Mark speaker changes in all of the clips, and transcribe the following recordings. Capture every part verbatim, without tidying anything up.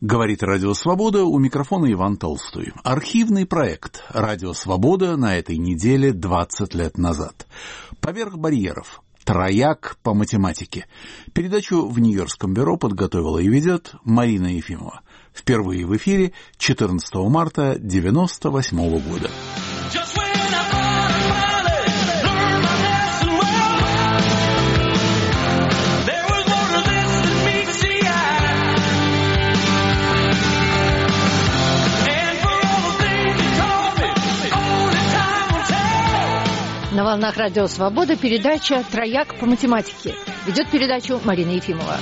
Speaker 1: Говорит Радио Свобода, у микрофона Иван Толстой. Архивный проект «Радио Свобода» на этой неделе двадцать лет назад. «Поверх барьеров. Трояк по математике». Передачу в Нью-Йоркском бюро подготовила и ведет Марина Ефимова. Впервые в эфире четырнадцатого марта девяносто восьмого года.
Speaker 2: На волнах Радио Свобода передача «Трояк по математике». Ведет передачу Марина Ефимова.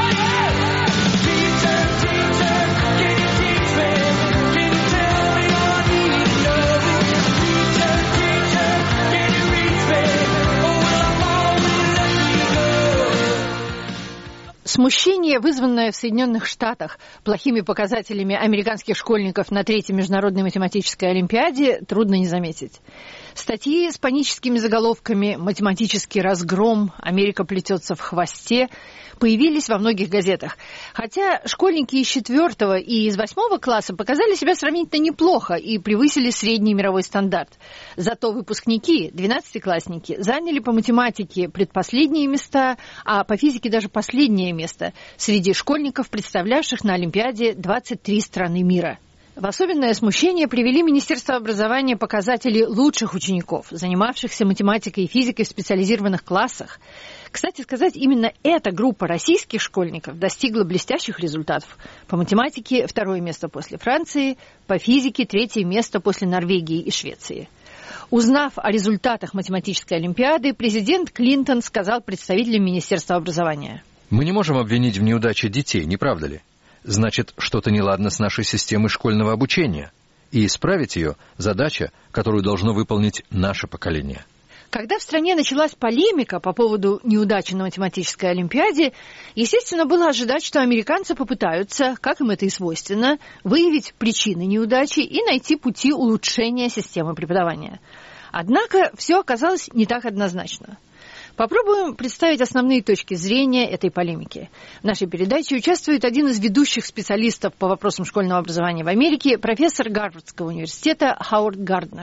Speaker 2: Смущение, вызванное в Соединенных Штатах плохими показателями американских школьников на третьей международной математической олимпиаде, трудно не заметить. Статьи с паническими заголовками «Математический разгром», «Америка плетется в хвосте» появились во многих газетах. Хотя школьники из четвертого и из восьмого класса показали себя сравнительно неплохо и превысили средний мировой стандарт. Зато выпускники, двенадцатиклассники, заняли по математике предпоследние места, а по физике даже последнее место среди школьников, представлявших на Олимпиаде двадцать три страны мира. В особенное смущение привели Министерство образования показатели лучших учеников, занимавшихся математикой и физикой в специализированных классах. Кстати сказать, именно эта группа российских школьников достигла блестящих результатов. По математике второе место после Франции, по физике третье место после Норвегии и Швеции. Узнав о результатах математической олимпиады, президент Клинтон сказал представителям Министерства образования:
Speaker 3: «Мы не можем обвинить в неудаче детей, не правда ли? Значит, что-то неладно с нашей системой школьного обучения. И исправить ее – задача, которую должно выполнить наше поколение».
Speaker 2: Когда в стране началась полемика по поводу неудачи на математической олимпиаде, естественно, было ожидать, что американцы попытаются, как им это и свойственно, выявить причины неудачи и найти пути улучшения системы преподавания. Однако все оказалось не так однозначно. Попробуем представить основные точки зрения этой полемики. В нашей передаче участвует один из ведущих специалистов по вопросам школьного образования в Америке, профессор Гарвардского университета Хауард Гарднер.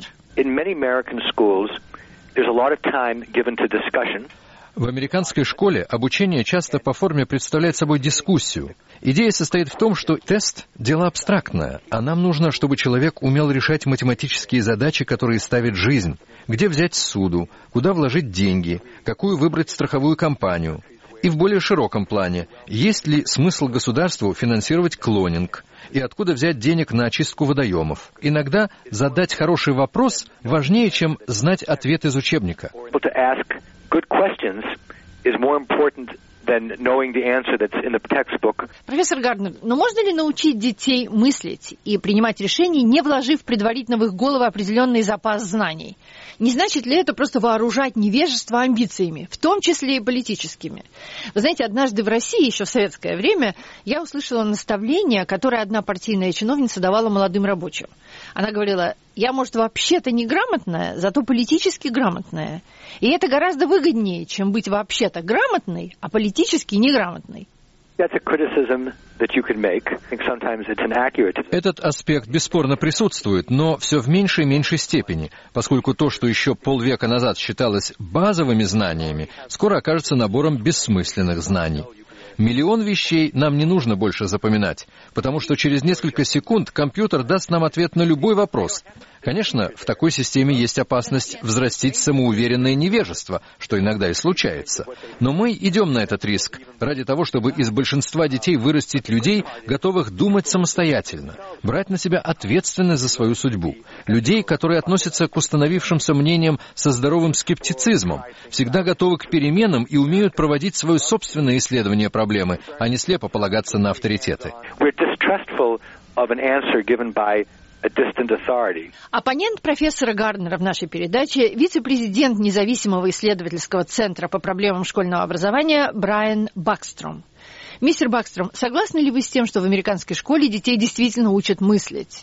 Speaker 3: В американской школе обучение часто по форме представляет собой дискуссию. Идея состоит в том, что тест – дело абстрактное, а нам нужно, чтобы человек умел решать математические задачи, которые ставит жизнь. Где взять ссуду, куда вложить деньги, какую выбрать страховую компанию. И в более широком плане, есть ли смысл государству финансировать клонинг, и откуда взять денег на очистку водоемов. Иногда задать хороший вопрос важнее, чем знать ответ из учебника.
Speaker 2: Профессор Гарднер, но можно ли научить детей мыслить и принимать решения, не вложив предварительно в их головы определенный запас знаний? Не значит ли это просто вооружать невежество амбициями, в том числе и политическими? Вы знаете, однажды в России, еще в советское время, я услышала наставление, которое одна партийная чиновница давала молодым рабочим. Она говорила: я, может, вообще-то неграмотная, зато политически грамотная. И это гораздо выгоднее, чем быть вообще-то грамотной, а политически неграмотной.
Speaker 3: Этот аспект бесспорно присутствует, но все в меньшей и меньшей степени, поскольку то, что еще полвека назад считалось базовыми знаниями, скоро окажется набором бессмысленных знаний. Миллион вещей нам не нужно больше запоминать, потому что через несколько секунд компьютер даст нам ответ на любой вопрос. Конечно, в такой системе есть опасность взрастить самоуверенное невежество, что иногда и случается. Но мы идем на этот риск ради того, чтобы из большинства детей вырастить людей, готовых думать самостоятельно, брать на себя ответственность за свою судьбу. Людей, которые относятся к установившимся мнениям со здоровым скептицизмом, всегда готовы к переменам и умеют проводить свое собственное исследование проблемы, а не слепо полагаться на авторитеты.
Speaker 2: Оппонент профессора Гарднера в нашей передаче – вице-президент независимого исследовательского центра по проблемам школьного образования Брайан Бакстром. Мистер Бакстром, согласны ли вы с тем, что в американской школе детей действительно учат мыслить?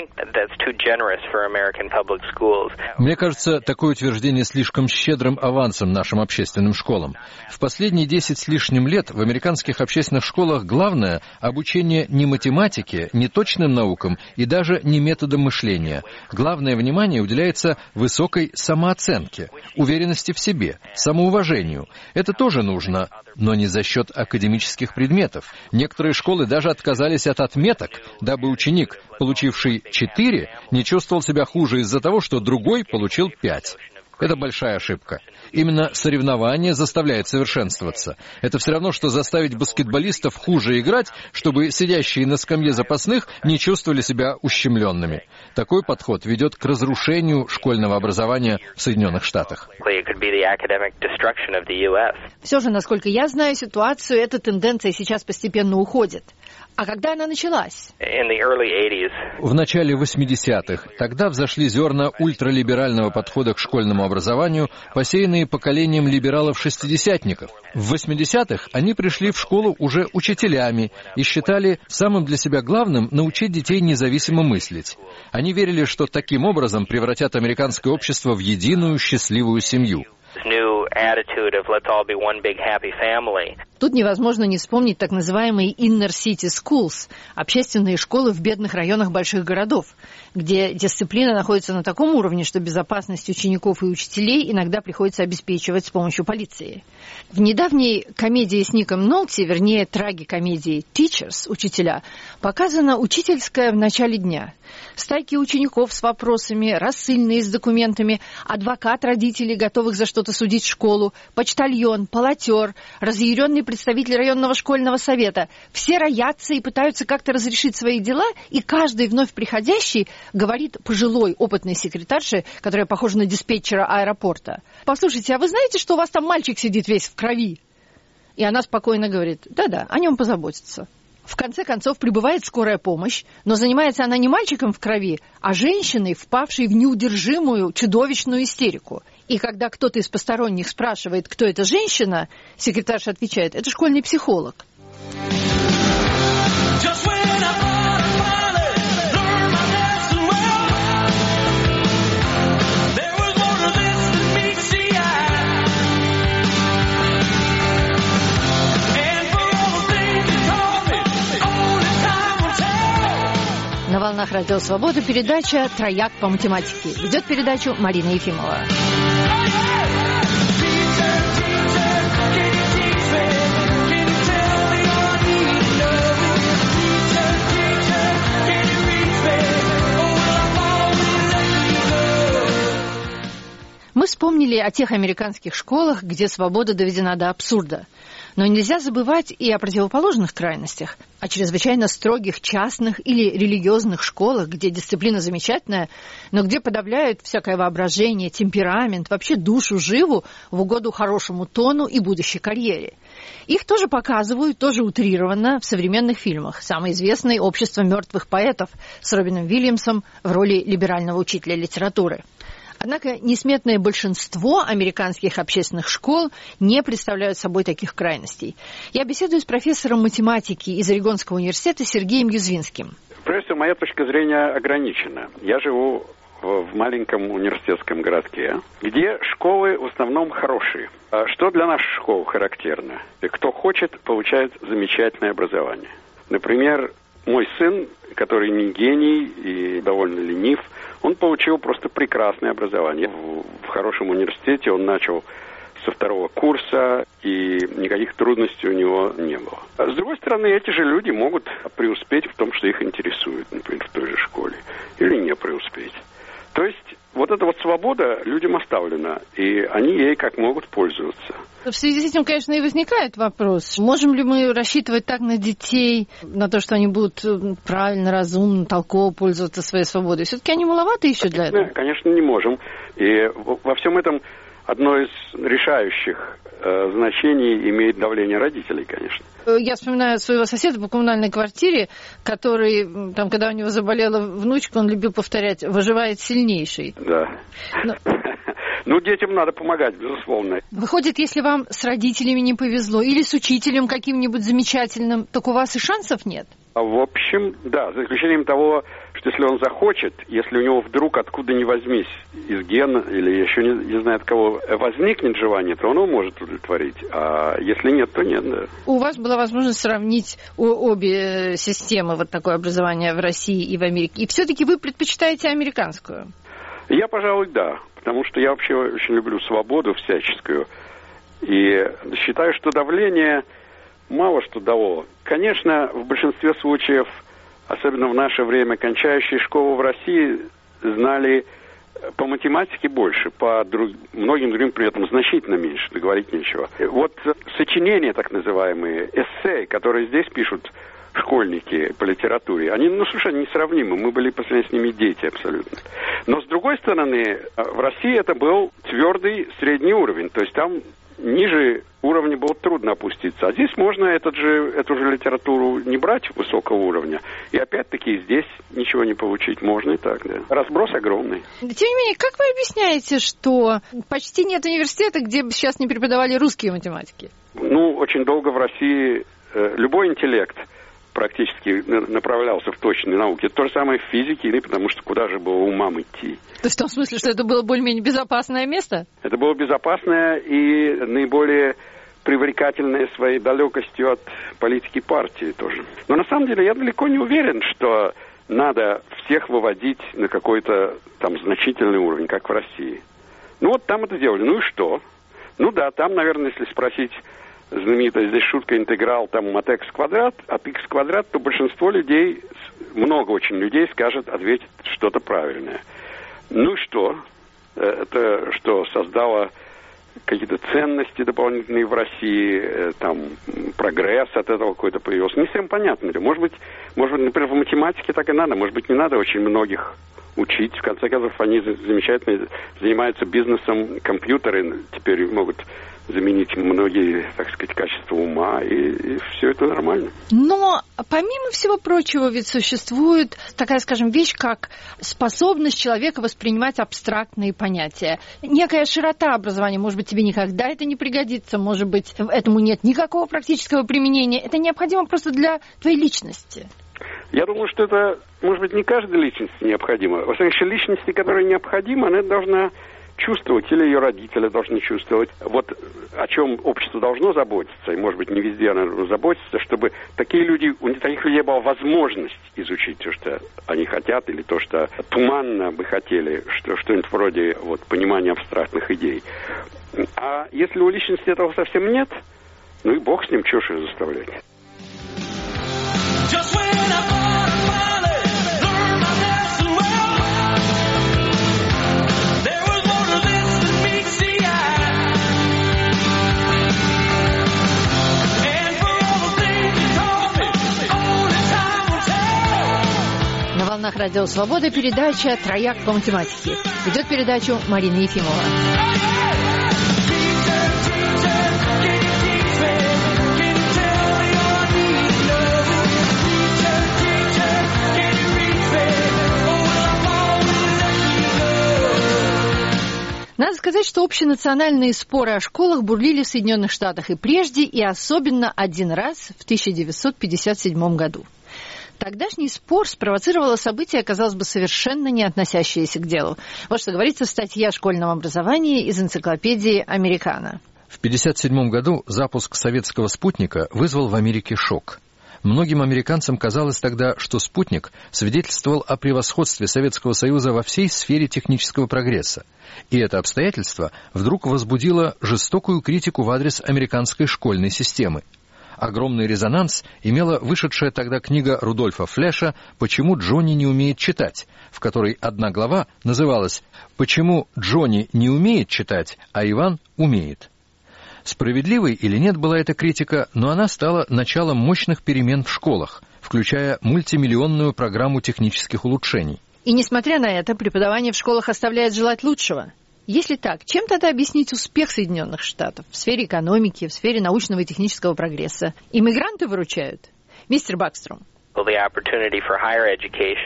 Speaker 3: Мне кажется, такое утверждение слишком щедрым авансом нашим общественным школам. В последние десять с лишним лет в американских общественных школах главное — обучение не математике, не точным наукам и даже не методам мышления. Главное внимание уделяется высокой самооценке, уверенности в себе, самоуважению. Это тоже нужно, но не за счет академических предметов. Некоторые школы даже отказались от отметок, дабы ученик, получивший четыре, не чувствовал себя хуже из-за того, что другой получил пять. Это большая ошибка. Именно соревнование заставляет совершенствоваться. Это все равно, что заставить баскетболистов хуже играть, чтобы сидящие на скамье запасных не чувствовали себя ущемленными. Такой подход ведет к разрушению школьного образования в Соединенных Штатах.
Speaker 2: Все же, насколько я знаю ситуацию, эта тенденция сейчас постепенно уходит. А когда она началась?
Speaker 3: В начале восьмидесятых. Тогда взошли зерна ультралиберального подхода к школьному образованию, посеянные поколением либералов-шестидесятников. В восьмидесятых они пришли в школу уже учителями и считали самым для себя главным научить детей независимо мыслить. Они верили, что таким образом превратят американское общество в единую счастливую семью.
Speaker 2: Тут невозможно не вспомнить так называемые inner city schools, общественные школы в бедных районах больших городов, где дисциплина находится на таком уровне, что безопасность учеников и учителей иногда приходится обеспечивать с помощью полиции. В недавней комедии с Ником Нолти, вернее трагикомедии Teachers, учителя, показана учительская в начале дня. Стайки учеников с вопросами, рассыльные с документами, адвокат родителей, готовых за что-то судить школу, почтальон, полотер, разъяренный представитель районного школьного совета. Все роятся и пытаются как-то разрешить свои дела, и каждый вновь приходящий говорит пожилой опытной секретарше, которая похожа на диспетчера аэропорта: «Послушайте, а вы знаете, что у вас там мальчик сидит весь в крови?» И она спокойно говорит: «Да-да, о нем позаботятся». В конце концов прибывает скорая помощь, но занимается она не мальчиком в крови, а женщиной, впавшей в неудержимую, чудовищную истерику. И когда кто-то из посторонних спрашивает, кто эта женщина, секретарша отвечает: это школьный психолог. На волнах Радио Свобода передача «Трояк по математике». Ведет передачу Марина Ефимова. Мы вспомнили о тех американских школах, где свобода доведена до абсурда. Но нельзя забывать и о противоположных крайностях, о чрезвычайно строгих частных или религиозных школах, где дисциплина замечательная, но где подавляют всякое воображение, темперамент, вообще душу живу в угоду хорошему тону и будущей карьере. Их тоже показывают, тоже утрированно в современных фильмах. Самый известный «Общество мертвых поэтов» с Робином Уильямсом в роли либерального учителя литературы. Однако несметное большинство американских общественных школ не представляют собой таких крайностей. Я беседую с профессором математики из Орегонского университета Сергеем Юзвинским.
Speaker 4: Прежде всего, моя точка зрения ограничена. Я живу в маленьком университетском городке, где школы в основном хорошие. Что для наших школ характерно? Кто хочет, получает замечательное образование. Например, мой сын, который не гений и довольно ленив, он получил просто прекрасное образование. В, в хорошем университете он начал со второго курса, и никаких трудностей у него не было. А с другой стороны, эти же люди могут преуспеть в том, что их интересует, например, в той же школе, или не преуспеть. То есть вот эта вот свобода людям оставлена, и они ей как могут пользоваться.
Speaker 2: В связи с этим, конечно, и возникает вопрос, можем ли мы рассчитывать так на детей, на то, что они будут правильно, разумно, толково пользоваться своей свободой? Все-таки они маловаты еще для этого?
Speaker 4: Конечно, не можем. И во всем этом одно из решающих э, значений имеет давление родителей, конечно.
Speaker 2: Я вспоминаю своего соседа по коммунальной квартире, который, там, когда у него заболела внучка, он любил повторять: «Выживает сильнейший».
Speaker 4: Да. Но... Ну, детям надо помогать, безусловно.
Speaker 2: Выходит, если вам с родителями не повезло или с учителем каким-нибудь замечательным, так у вас и шансов нет?
Speaker 4: В общем, да, за исключением того, что если он захочет, если у него вдруг откуда ни возьмись из гена или еще не, не знаю от кого возникнет желание, то он его может удовлетворить. А если нет, то нет, да.
Speaker 2: У вас была возможность сравнить обе системы, вот такое образование в России и в Америке. И все-таки вы предпочитаете американскую?
Speaker 4: Я, пожалуй, да. Потому что я вообще очень люблю свободу всяческую. И считаю, что давление мало что дало. Конечно, в большинстве случаев, особенно в наше время, кончающие школу в России знали по математике больше, по друг... многим другим предметам значительно меньше, договорить нечего. Вот сочинения, так называемые, эссе, которые здесь пишут школьники по литературе, они, ну, совершенно несравнимы. Мы были по сравнению с ними дети абсолютно. Но, с другой стороны, в России это был твердый средний уровень. То есть там ниже уровня было трудно опуститься. А здесь можно этот же, эту же литературу не брать высокого уровня. И опять-таки здесь ничего не получить. Можно и так, да. Разброс огромный.
Speaker 2: Тем не менее, как вы объясняете, что почти нет университета, где бы сейчас не преподавали русские математики?
Speaker 4: Ну, очень долго в России э, любой интеллект практически направлялся в точные науки. То же самое в физике, потому что куда же было умам идти.
Speaker 2: То есть в том смысле, что это было более-менее безопасное место?
Speaker 4: Это было безопасное и наиболее привлекательное своей далекостью от политики партии тоже. Но на самом деле я далеко не уверен, что надо всех выводить на какой-то там значительный уровень, как в России. Ну вот там это сделали. Ну и что? Ну да, там, наверное, если спросить знаменитая здесь шутка интеграл там от x квадрат, от x квадрат, то большинство людей, много очень людей скажет, ответит что-то правильное. Ну и что? Это что, создало какие-то ценности дополнительные в России, там прогресс от этого какой-то появился? Не всем понятно. Может быть, может быть, например, в математике так и надо, может быть, не надо очень многих учить. В конце концов, они замечательно занимаются бизнесом, компьютеры теперь могут заменить многие, так сказать, качества ума, и, и все это нормально.
Speaker 2: Но, помимо всего прочего, ведь существует такая, скажем, вещь, как способность человека воспринимать абстрактные понятия. Некая широта образования, может быть, тебе никогда это не пригодится, может быть, этому нет никакого практического применения. Это необходимо просто для твоей личности.
Speaker 4: Я думаю, что это, может быть, не каждой личности необходимо. Во всяком случае, личности, которая необходима, она должна чувствовать, или ее родители должны чувствовать. Вот о чем общество должно заботиться, и, может быть, не везде оно должно заботиться, чтобы такие люди, у таких людей была возможность изучить то, что они хотят, или то, что туманно бы хотели, что, что-нибудь вроде вот, понимания абстрактных идей. А если у личности этого совсем нет, ну и бог с ним, чего ж ее заставлять.
Speaker 2: На волнах Радио Свобода передача «Трояк по математике». Ведет передачу Марина Ефимова. Надо сказать, что общенациональные споры о школах бурлили в Соединенных Штатах и прежде, и особенно один раз в тысяча девятьсот пятьдесят седьмом году. Тогдашний спор спровоцировало событие, казалось бы, совершенно не относящееся к делу. Вот что говорится в статье о школьном образовании из энциклопедии «Американо».
Speaker 3: В пятьдесят седьмом году запуск советского спутника вызвал в Америке шок. Многим американцам казалось тогда, что спутник свидетельствовал о превосходстве Советского Союза во всей сфере технического прогресса. И это обстоятельство вдруг возбудило жестокую критику в адрес американской школьной системы. Огромный резонанс имела вышедшая тогда книга Рудольфа Флеша «Почему Джонни не умеет читать», в которой одна глава называлась «Почему Джонни не умеет читать, а Иван умеет». Справедливой или нет была эта критика, но она стала началом мощных перемен в школах, включая мультимиллионную программу технических улучшений.
Speaker 2: И несмотря на это, преподавание в школах оставляет желать лучшего. Если так, чем тогда объяснить успех Соединенных Штатов в сфере экономики, в сфере научного и технического прогресса? Иммигранты выручают? Мистер Бакстром.
Speaker 5: Well, the opportunity for higher education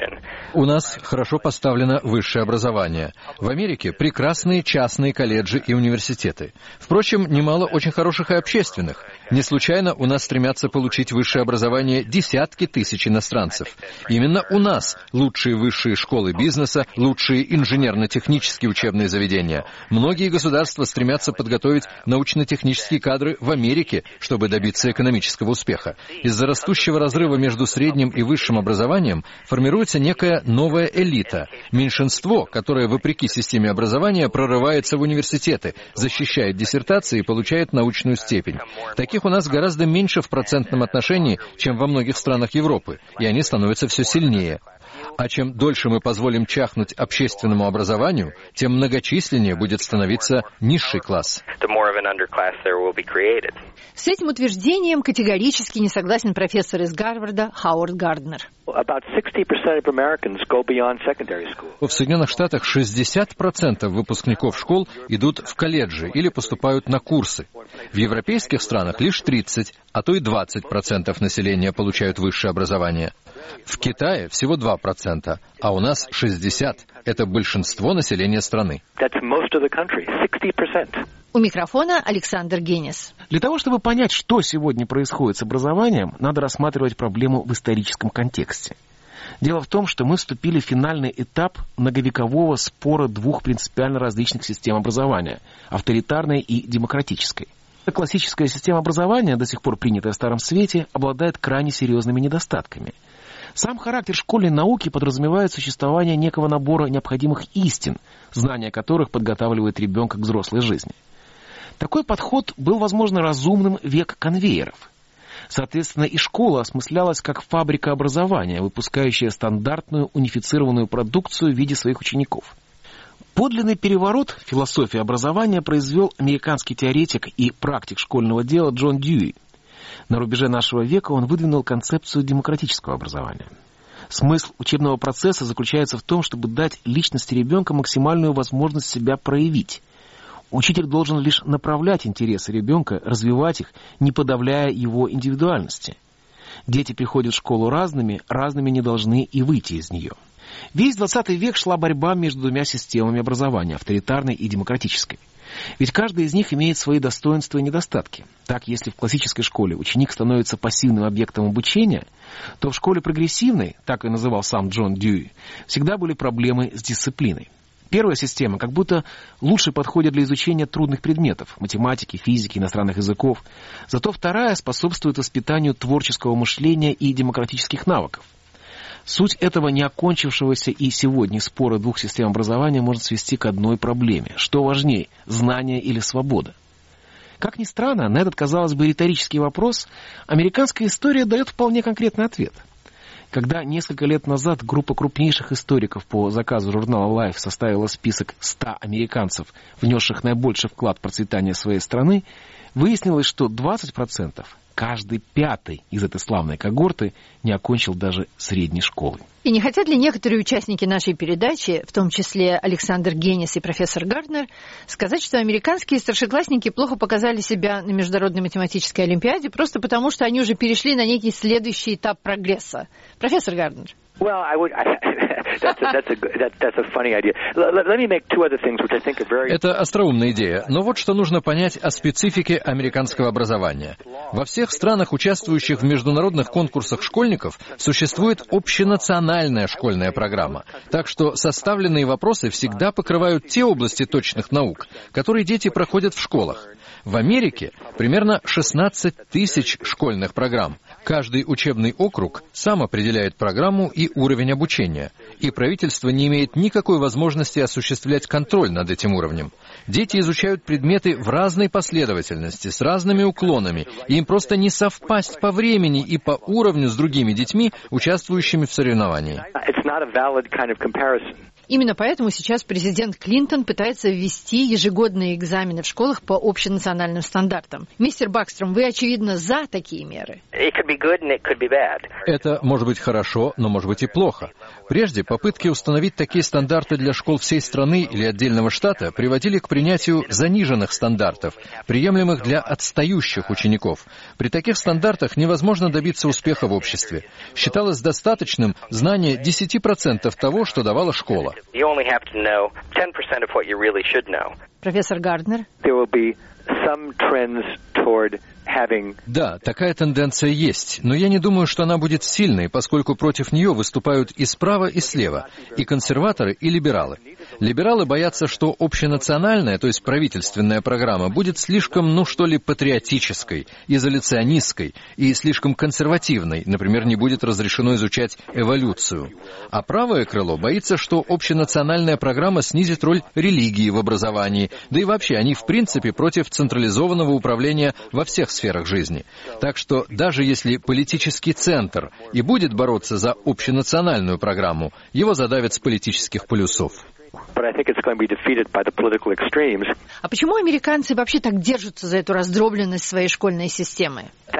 Speaker 3: У нас хорошо поставлено высшее образование. В Америке прекрасные частные колледжи и университеты. Впрочем, немало очень хороших и общественных. Не случайно у нас стремятся получить высшее образование десятки тысяч иностранцев. Именно у нас лучшие высшие школы бизнеса, лучшие инженерно-технические учебные заведения. Многие государства стремятся подготовить научно-технические кадры в Америке, чтобы добиться экономического успеха. Из-за растущего разрыва между средним и высшим образованием формируется некая новая элита, меньшинство, которое, вопреки системе образования, прорывается в университеты, защищает диссертации и получает научную степень. Таких у нас гораздо меньше в процентном отношении, чем во многих странах Европы, и они становятся все сильнее. А чем дольше мы позволим чахнуть общественному образованию, тем многочисленнее будет становиться низший класс.
Speaker 2: С этим утверждением категорически не согласен профессор из Гарварда Хауард Гарднер.
Speaker 3: В Соединенных Штатах шестьдесят процентов выпускников школ идут в колледжи или поступают на курсы. В европейских странах лишь тридцать, а то и двадцать процентов населения получают высшее образование. В Китае всего два процента, а у нас шестьдесят процентов. Это большинство населения страны.
Speaker 2: У микрофона Александр Генис.
Speaker 5: Для того, чтобы понять, что сегодня происходит с образованием, надо рассматривать проблему в историческом контексте. Дело в том, что мы вступили в финальный этап многовекового спора двух принципиально различных систем образования – авторитарной и демократической. Классическая система образования, до сих пор принятая в Старом Свете, обладает крайне серьезными недостатками. Сам характер школьной науки подразумевает существование некого набора необходимых истин, знания которых подготавливает ребенка к взрослой жизни. Такой подход был, возможно, разумным в век конвейеров. Соответственно, и школа осмыслялась как фабрика образования, выпускающая стандартную унифицированную продукцию в виде своих учеников. Подлинный переворот в философии образования произвел американский теоретик и практик школьного дела Джон Дьюи. На рубеже нашего века он выдвинул концепцию демократического образования. Смысл учебного процесса заключается в том, чтобы дать личности ребенка максимальную возможность себя проявить. Учитель должен лишь направлять интересы ребенка, развивать их, не подавляя его индивидуальности. Дети приходят в школу разными, разными не должны и выйти из нее. Весь двадцатый век шла борьба между двумя системами образования, авторитарной и демократической. Ведь каждая из них имеет свои достоинства и недостатки. Так, если в классической школе ученик становится пассивным объектом обучения, то в школе прогрессивной, так и называл сам Джон Дьюи, всегда были проблемы с дисциплиной. Первая система как будто лучше подходит для изучения трудных предметов – математики, физики, иностранных языков. Зато вторая способствует воспитанию творческого мышления и демократических навыков. Суть этого неокончившегося и сегодня спора двух систем образования можно свести к одной проблеме. Что важнее – знание или свобода? Как ни странно, на этот, казалось бы, риторический вопрос американская история дает вполне конкретный ответ. Когда несколько лет назад группа крупнейших историков по заказу журнала Life составила список ста американцев, внесших наибольший вклад в процветание своей страны, выяснилось, что двадцать процентов, каждый пятый из этой славной когорты, не окончил даже средней школы.
Speaker 2: И не хотят ли некоторые участники нашей передачи, в том числе Александр Генис и профессор Гарднер, сказать, что американские старшеклассники плохо показали себя на Международной математической олимпиаде просто потому, что они уже перешли на некий следующий этап прогресса? Профессор Гарднер.
Speaker 6: Well, I would. I, that's a, that's a that, that's a funny idea. Let, let me make two other things, which I think are very.
Speaker 3: Это остроумная идея, но вот что нужно понять о специфике американского образования. Во всех странах, участвующих в международных конкурсах школьников, существует общенациональная школьная программа, так что составленные вопросы всегда покрывают те области точных наук, которые дети проходят в школах. В Америке примерно шестнадцать тысяч школьных программ. Каждый учебный округ сам определяет программу и уровень обучения, и правительство не имеет никакой возможности осуществлять контроль над этим уровнем. Дети изучают предметы в разной последовательности, с разными уклонами, и им просто не совпасть по времени и по уровню с другими детьми, участвующими в соревновании.
Speaker 2: Именно поэтому сейчас президент Клинтон пытается ввести ежегодные экзамены в школах по общенациональным стандартам. Мистер Бакстром, вы, очевидно, за такие меры.
Speaker 3: Это может быть хорошо, но может быть и плохо. Прежде попытки установить такие стандарты для школ всей страны или отдельного штата приводили к принятию заниженных стандартов, приемлемых для отстающих учеников. При таких стандартах невозможно добиться успеха в обществе. Считалось достаточным знание десять процентов того, что давала школа.
Speaker 2: Профессор Гарднер.
Speaker 3: Да, такая тенденция есть, но я не думаю, что она будет сильной, поскольку против нее выступают и справа, и слева, и консерваторы, и либералы. Либералы боятся, что общенациональная, то есть правительственная программа, будет слишком, ну что ли, патриотической, изоляционистской и слишком консервативной, например, не будет разрешено изучать эволюцию. А правое крыло боится, что общенациональная программа снизит роль религии в образовании, да и вообще они в принципе против централизованного управления во всех сферах жизни. Так что даже если политический центр и будет бороться за общенациональную программу, его задавят с политических полюсов.
Speaker 2: А почему американцы вообще так держатся за эту раздробленность своей школьной системы?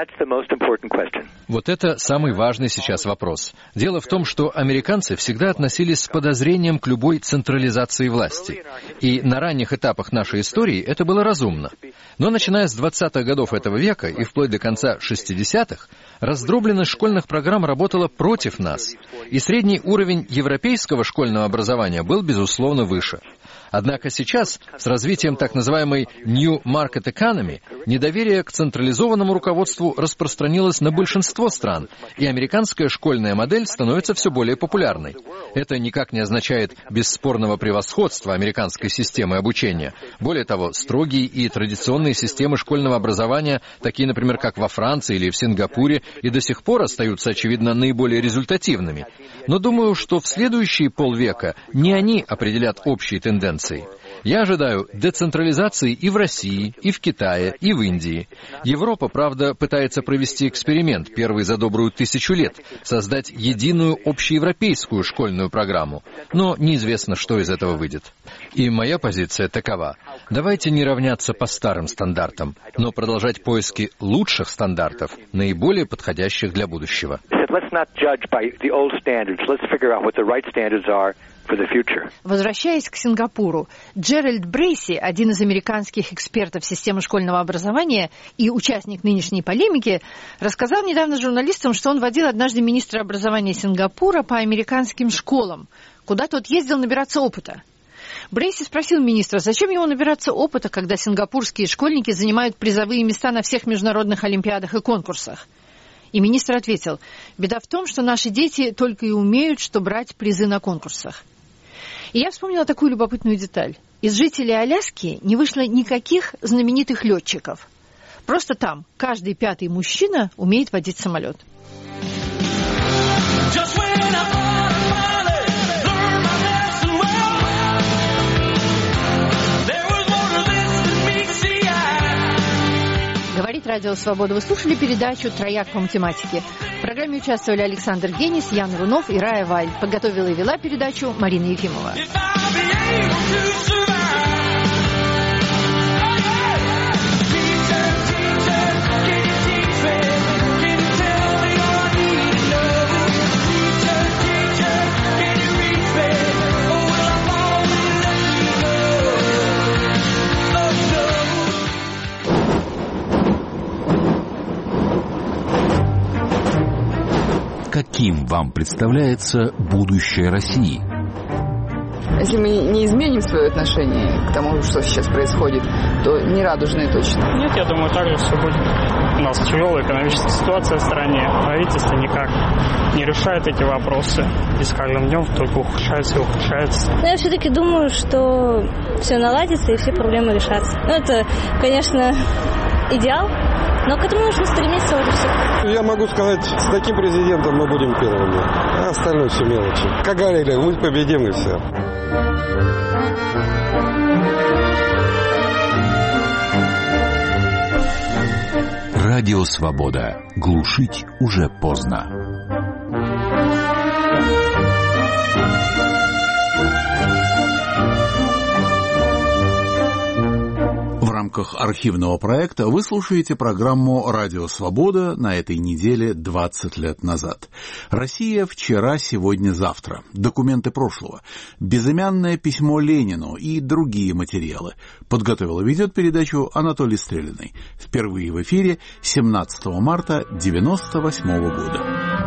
Speaker 3: Вот это самый важный сейчас вопрос. Дело в том, что американцы всегда относились с подозрением к любой централизации власти. И на ранних этапах нашей истории это было разумно. Но начиная с двадцатых годов этого века и вплоть до конца шестидесятых, раздробленность школьных программ работала против нас. И средний уровень европейского школьного образования был, безусловно, выше. Однако сейчас, с развитием так называемой New Market Economy, недоверие к централизованному руководству распространилось на большинство стран, и американская школьная модель становится все более популярной. Это никак не означает бесспорного превосходства американской системы обучения. Более того, строгие и традиционные системы школьного образования, такие, например, как во Франции или в Сингапуре, и до сих пор остаются, очевидно, наиболее результативными. Но думаю, что в следующие полвека не они определят общие тенденции. Я ожидаю децентрализации и в России, и в Китае, и в Индии. Европа, правда, пытается провести эксперимент, первый за добрую тысячу лет, создать единую общеевропейскую школьную программу. Но неизвестно, что из этого выйдет. И моя позиция такова. Давайте не равняться по старым стандартам, но продолжать поиски лучших стандартов, наиболее подходящих для будущего.
Speaker 2: Возвращаясь к Сингапуру, Джеральд Брейси, один из американских экспертов системы школьного образования и участник нынешней полемики, рассказал недавно журналистам, что он водил однажды министра образования Сингапура по американским школам, куда тот ездил набираться опыта. Брейси спросил министра, зачем ему набираться опыта, когда сингапурские школьники занимают призовые места на всех международных олимпиадах и конкурсах. И министр ответил, беда в том, что наши дети только и умеют, что брать призы на конкурсах. И я вспомнила такую любопытную деталь. Из жителей Аляски не вышло никаких знаменитых летчиков. Просто там каждый пятый мужчина умеет водить самолет. Говорит Радио Свобода. Вы слушали передачу «Трояк по математике». В программе участвовали Александр Генис, Ян Рунов и Рая Валь. Подготовила и вела передачу Марина Ефимова.
Speaker 1: Каким вам представляется будущее России?
Speaker 7: Если мы не изменим свое отношение к тому, что сейчас происходит, то не радужные точно.
Speaker 8: Нет, я думаю, так же все будет. У нас тяжелая экономическая ситуация в стране. Правительство никак не решает эти вопросы. И с каждым днем только ухудшается и ухудшается.
Speaker 9: Но я все-таки думаю, что все наладится и все проблемы решатся. Ну, это, конечно, идеал. Но к этому нужно стремиться, вот и все.
Speaker 10: Я могу сказать, с таким президентом мы будем первыми, а остальное все мелочи. Как говорили, мы победим и все.
Speaker 1: Радио Свобода. Глушить уже поздно. рамках архивного проекта вы слушаете программу «Радио Свобода» на этой неделе двадцать лет назад. Россия вчера, сегодня, завтра. Документы прошлого. Безымянное письмо Ленину и другие материалы. Подготовил и ведет передачу Анатолий Стрелиный. Впервые в эфире семнадцатого марта девяносто восьмого года.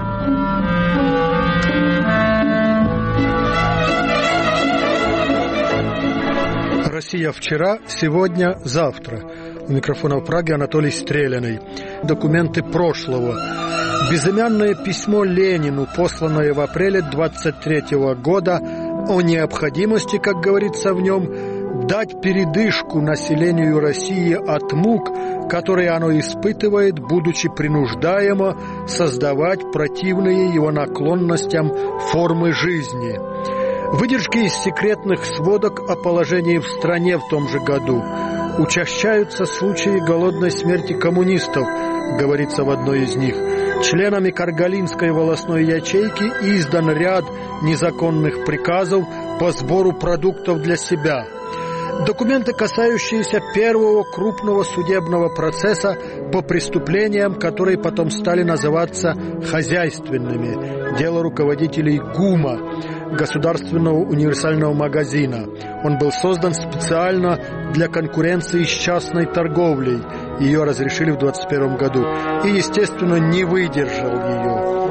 Speaker 11: Россия вчера, сегодня, завтра. У микрофона в Праге Анатолий Стрелиный. Документы прошлого. Безымянное письмо Ленину, посланное в апреле двадцать третьего года, о необходимости, как говорится в нем, дать передышку населению России от мук, которые оно испытывает, будучи принуждаемо создавать противные его наклонностям формы жизни. Выдержки из секретных сводок о положении в стране в том же году. Учащаются случаи голодной смерти коммунистов, говорится в одной из них. Членами Каргалинской волостной ячейки издан ряд незаконных приказов по сбору продуктов для себя. Документы, касающиеся первого крупного судебного процесса по преступлениям, которые потом стали называться хозяйственными. Дело руководителей ГУМа, Государственного универсального магазина. Он был создан специально для конкуренции с частной торговлей. Ее разрешили в двадцать первом году. И, естественно, не выдержал ее.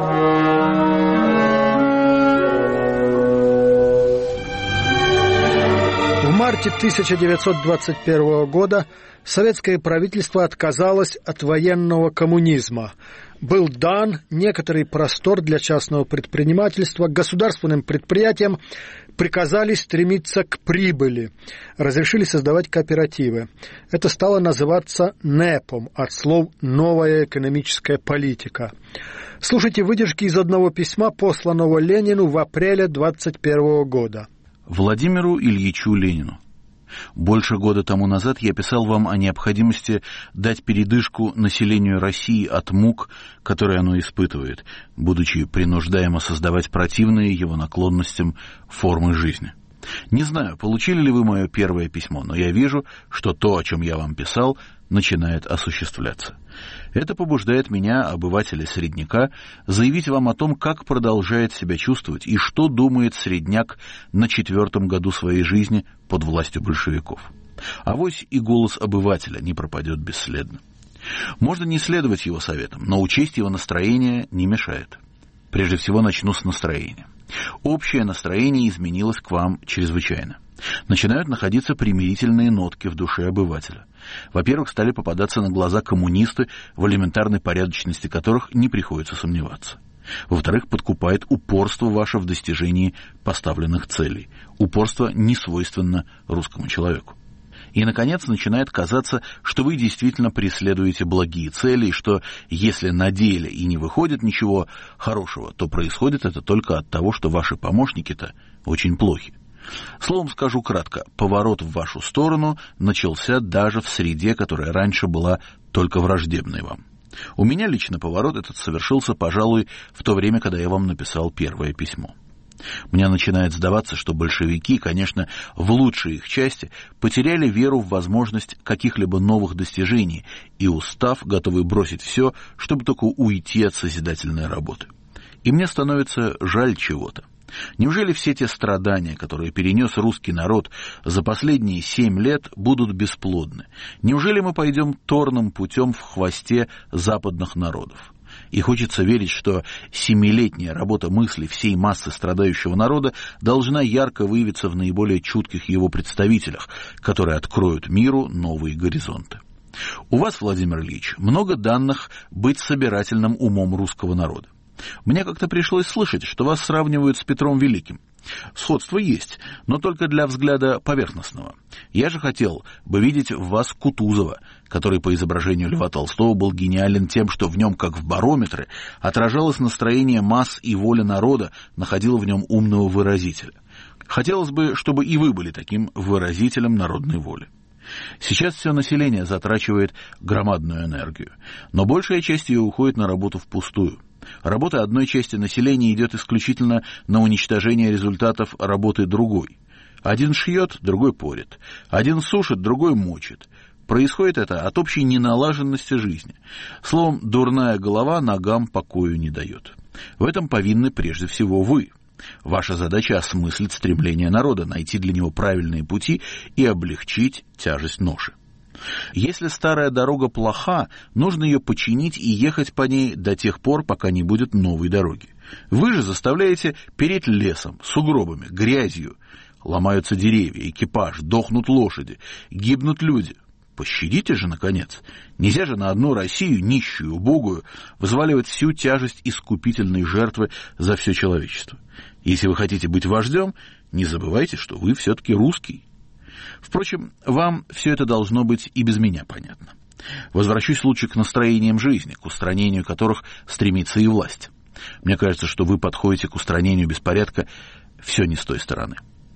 Speaker 11: В марте тысяча девятьсот двадцать первого года советское правительство отказалось от военного коммунизма. Был дан некоторый простор для частного предпринимательства, государственным предприятиям приказали стремиться к прибыли, разрешили создавать кооперативы. Это стало называться НЭПом, от слов «новая экономическая политика». Слушайте выдержки из одного письма, посланного Ленину в апреле двадцать первого года.
Speaker 1: Владимиру Ильичу Ленину. Больше года тому назад я писал вам о необходимости дать передышку населению России от мук, которые оно испытывает, будучи принуждаемо создавать противные его наклонностям формы жизни. Не знаю, получили ли вы мое первое письмо, но я вижу, что то, о чем я вам писал, начинает осуществляться. Это побуждает меня, обывателя Средняка, заявить вам о том, как продолжает себя чувствовать и что думает Средняк на четвертом году своей жизни под властью большевиков. Авось и голос обывателя не пропадет бесследно. Можно не следовать его советам, но учесть его настроение не мешает. Прежде всего начну с настроения. Общее настроение изменилось к вам чрезвычайно. Начинают находиться примирительные нотки в душе обывателя. Во-первых, стали попадаться на глаза коммунисты, в элементарной порядочности которых не приходится сомневаться. Во-вторых, подкупает упорство ваше в достижении поставленных целей. Упорство не свойственно русскому человеку. И, наконец, начинает казаться, что вы действительно преследуете благие цели, и что, если на деле и не выходит ничего хорошего, то происходит это только от того, что ваши помощники-то очень плохи. Словом скажу кратко, поворот в вашу сторону начался даже в среде, которая раньше была только враждебной вам. У меня лично поворот этот совершился, пожалуй, в то время, когда я вам написал первое письмо. Мне начинает сдаваться, что большевики, конечно, в лучшей их части, потеряли веру в возможность каких-либо новых достижений и, устав, готовы бросить все, чтобы только уйти от созидательной работы. И мне становится жаль чего-то. Неужели все те страдания, которые перенес русский народ за последние семь лет, будут бесплодны? Неужели мы пойдем торным путем в хвосте западных народов? И хочется верить, что семилетняя работа мысли всей массы страдающего народа должна ярко выявиться в наиболее чутких его представителях, которые откроют миру новые горизонты. У вас, Владимир Ильич, много данных быть собирательным умом русского народа. Мне как-то пришлось слышать, что вас сравнивают с Петром Великим. Сходство есть, но только для взгляда поверхностного. Я же хотел бы видеть в вас Кутузова, который по изображению Льва Толстого был гениален тем, что в нем, как в барометре, отражалось настроение масс и воля народа, находила в нем умного выразителя. Хотелось бы, чтобы и вы были таким выразителем народной воли. Сейчас все население затрачивает громадную энергию, но большая часть ее уходит на работу впустую. Работа одной части населения идет исключительно на уничтожение результатов работы другой. Один шьет, другой порет. Один сушит, другой мочит. Происходит это от общей неналаженности жизни. Словом, дурная голова ногам покою не дает. В этом повинны прежде всего вы. Ваша задача — осмыслить стремление народа, найти для него правильные пути и облегчить тяжесть ноши. Если старая дорога плоха, нужно ее починить и ехать по ней до тех пор, пока не будет новой дороги. Вы же заставляете переть лесом, сугробами, грязью. Ломаются деревья, экипаж, дохнут лошади, гибнут люди. Пощадите же, наконец. Нельзя же на одну Россию, нищую, убогую, взваливать всю тяжесть искупительной жертвы за все человечество. Если вы хотите быть вождем, не забывайте, что вы все-таки русский. Впрочем, вам все это должно быть и без меня понятно. Возвращусь лучше к настроениям жизни, к устранению которых стремится и власть. Мне кажется, что вы подходите к устранению беспорядка все не с той стороны.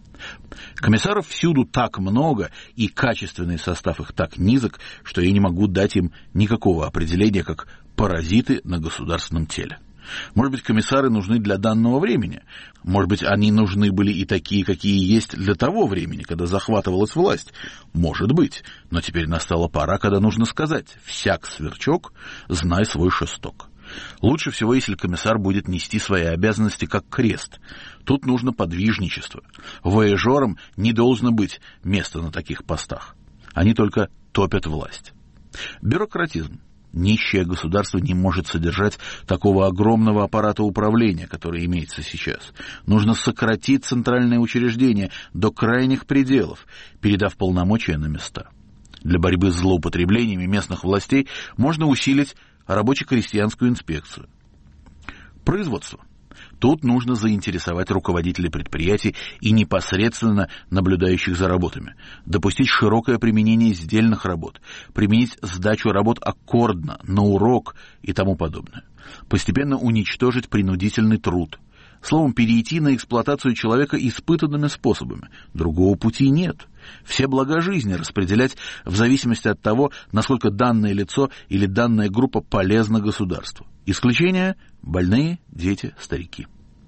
Speaker 1: Комиссаров всюду так много, и качественный состав их так низок, что я не могу дать им никакого определения, как паразиты на государственном теле. Может быть, комиссары нужны для данного времени. Может быть, они нужны были и такие, какие есть для того времени, когда захватывалась власть. Может быть. Но теперь настала пора, когда нужно сказать: «Всяк сверчок, знай свой шесток». Лучше всего, если комиссар будет нести свои обязанности как крест. Тут нужно подвижничество. Вояжерам не должно быть места на таких постах. Они только топят власть. Бюрократизм. Нищее государство не может содержать такого огромного аппарата управления, который имеется сейчас. Нужно сократить центральные учреждения до крайних пределов, передав полномочия на места. Для борьбы с злоупотреблениями местных властей можно усилить рабоче-крестьянскую инспекцию. Производство. Тут нужно заинтересовать руководителей предприятий и непосредственно наблюдающих за работами, допустить широкое применение сдельных работ, применить сдачу работ аккордно, на урок и тому подобное. Постепенно уничтожить принудительный труд. Словом, перейти на эксплуатацию человека испытанными способами. Другого пути нет. Все блага жизни распределять в зависимости от того, насколько данное лицо или данная группа полезна государству. Исключение – больные, дети, старики.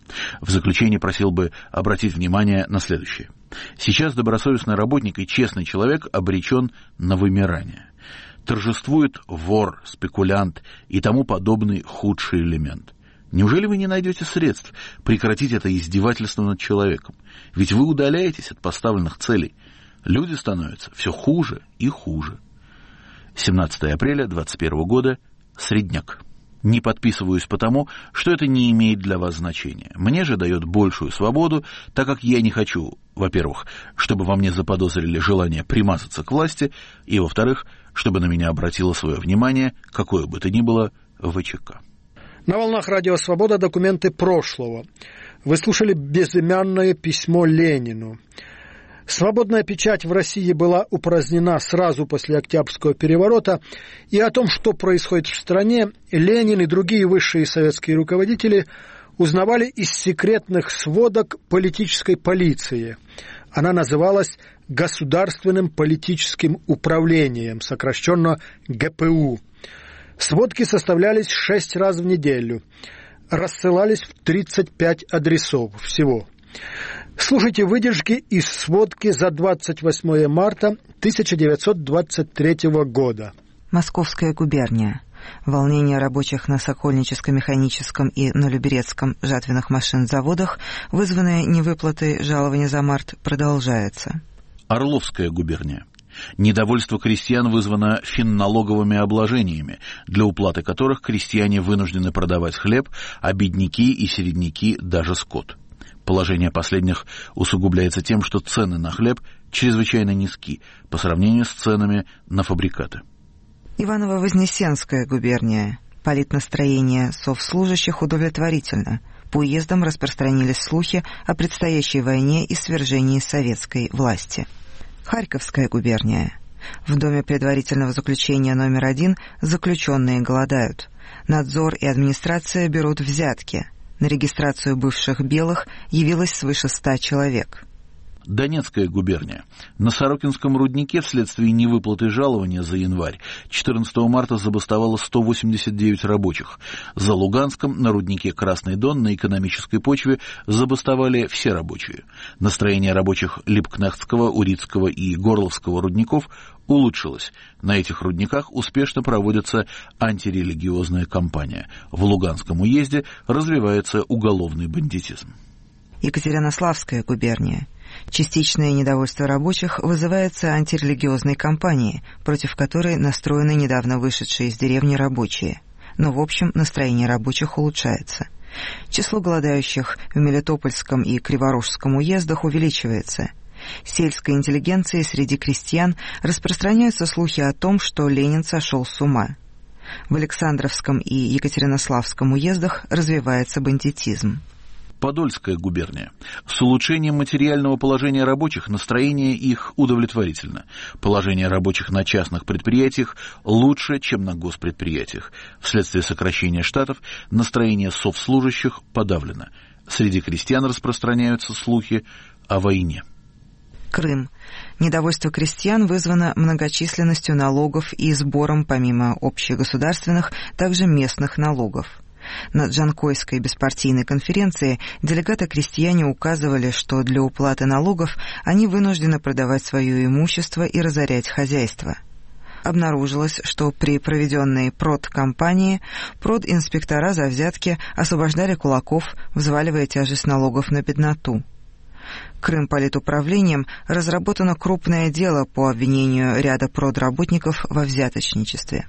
Speaker 1: В заключение просил бы обратить внимание на следующее. Сейчас добросовестный работник и честный человек обречен на вымирание. Торжествует вор, спекулянт и тому подобный худший элемент. Неужели вы не найдете средств прекратить это издевательство над человеком? Ведь вы удаляетесь от поставленных целей. Люди становятся все хуже и хуже. семнадцатое апреля двадцать первого года. Средняк. Не подписываюсь потому, что это не имеет для вас значения. Мне же дает большую свободу, так как я не хочу, во-первых, чтобы во мне заподозрили желание примазаться к власти, и, во-вторых, чтобы на меня обратило свое внимание, какое бы то ни было, ВЧК.
Speaker 11: На волнах Радио Свобода документы прошлого. Вы слушали безымянное письмо Ленину. Свободная печать в России была упразднена сразу после Октябрьского переворота, и о том, что происходит в стране, Ленин и другие высшие советские руководители узнавали из секретных сводок политической полиции. Она называлась Государственным политическим управлением, сокращенно гэ пэ у. Сводки составлялись шесть раз в неделю, рассылались в тридцать пять адресов всего. Слушайте выдержки из сводки за двадцать восьмое марта тысяча девятьсот двадцать третьего года.
Speaker 12: Московская губерния. Волнение рабочих на Сокольническо-механическом и на Люберецком жатвенных машинзаводах, вызванное невыплатой жалования за март, продолжается.
Speaker 1: Орловская губерния. Недовольство крестьян вызвано финналоговыми обложениями, для уплаты которых крестьяне вынуждены продавать хлеб, а бедняки и середняки даже скот. Положение последних усугубляется тем, что цены на хлеб чрезвычайно низки по сравнению с ценами на фабрикаты.
Speaker 12: Иваново-Вознесенская губерния. Политнастроение совслужащих удовлетворительно. По уездам распространились слухи о предстоящей войне и свержении советской власти. Харьковская губерния. В доме предварительного заключения номер один заключенные голодают. Надзор и администрация берут взятки. На регистрацию бывших белых явилось свыше ста человек.
Speaker 1: Донецкая губерния. На Сорокинском руднике вследствие невыплаты жалования за январь четырнадцатого марта забастовало сто восемьдесят девять рабочих. За Луганском на руднике Красный Дон на экономической почве забастовали все рабочие. Настроение рабочих Липкнехтского, Урицкого и Горловского рудников улучшилось. На этих рудниках успешно проводится антирелигиозная кампания. В Луганском уезде развивается уголовный бандитизм.
Speaker 12: Екатеринославская губерния. Частичное недовольство рабочих вызывается антирелигиозной кампанией, против которой настроены недавно вышедшие из деревни рабочие. Но, в общем, настроение рабочих улучшается. Число голодающих в Мелитопольском и Криворожском уездах увеличивается. Сельской интеллигенции среди крестьян распространяются слухи о том, что Ленин сошел с ума. В Александровском и Екатеринославском уездах развивается бандитизм.
Speaker 1: Подольская губерния. С улучшением материального положения рабочих настроение их удовлетворительно. Положение рабочих на частных предприятиях лучше, чем на госпредприятиях. Вследствие сокращения штатов настроение совслужащих подавлено. Среди крестьян распространяются слухи о войне.
Speaker 12: Крым. Недовольство крестьян вызвано многочисленностью налогов и сбором, помимо общегосударственных, также местных налогов. На Джанкойской беспартийной конференции делегаты-крестьяне указывали, что для уплаты налогов они вынуждены продавать свое имущество и разорять хозяйство. Обнаружилось, что при проведенной продкампании продинспектора за взятки освобождали кулаков, взваливая тяжесть налогов на бедноту. Крымполитуправлением разработано крупное дело по обвинению ряда продработников во взяточничестве.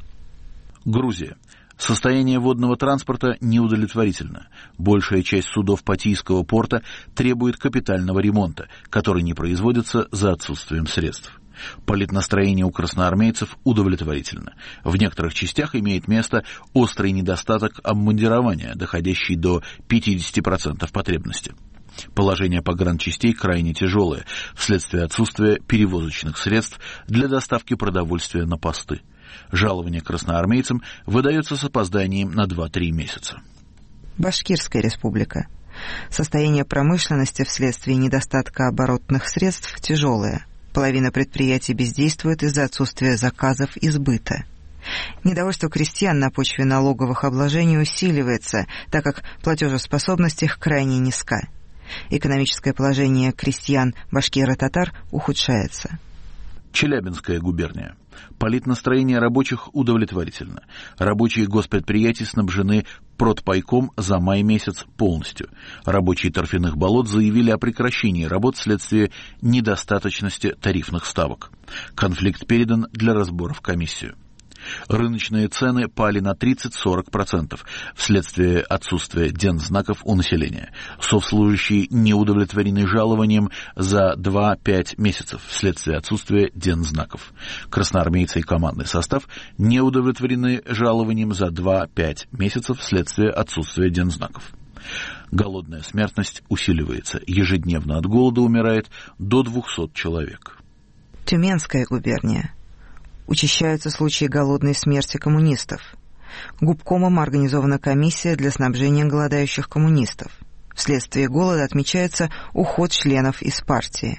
Speaker 1: Грузия. Состояние водного транспорта неудовлетворительно. Большая часть судов Патийского порта требует капитального ремонта, который не производится за отсутствием средств. Политнастроение у красноармейцев удовлетворительно. В некоторых частях имеет место острый недостаток обмундирования, доходящий до пятьдесят процентов потребности. Положение погранчастей крайне тяжелое, вследствие отсутствия перевозочных средств для доставки продовольствия на посты. Жалование красноармейцам выдается с опозданием на два-три месяца.
Speaker 12: Башкирская республика. Состояние промышленности вследствие недостатка оборотных средств тяжелое. Половина предприятий бездействует из-за отсутствия заказов и сбыта. Недовольство крестьян на почве налоговых обложений усиливается, так как платежеспособность их крайне низка. Экономическое положение крестьян башкиро-татар ухудшается.
Speaker 1: Челябинская губерния. Политнастроение рабочих удовлетворительно. Рабочие госпредприятий снабжены продпайком за май месяц полностью. Рабочие торфяных болот заявили о прекращении работ вследствие недостаточности тарифных ставок. Конфликт передан для разбора в комиссию. Рыночные цены пали на тридцать-сорок процентов вследствие отсутствия дензнаков у населения. Совслужащие не удовлетворены жалованием за два-пять месяцев вследствие отсутствия дензнаков. Красноармейцы и командный состав не удовлетворены жалованием за два-пять месяцев вследствие отсутствия дензнаков. Голодная смертность усиливается. Ежедневно от голода умирает до двухсот человек.
Speaker 12: Тюменская губерния. Учащаются случаи голодной смерти коммунистов. Губкомом организована комиссия для снабжения голодающих коммунистов. Вследствие голода отмечается уход членов из партии.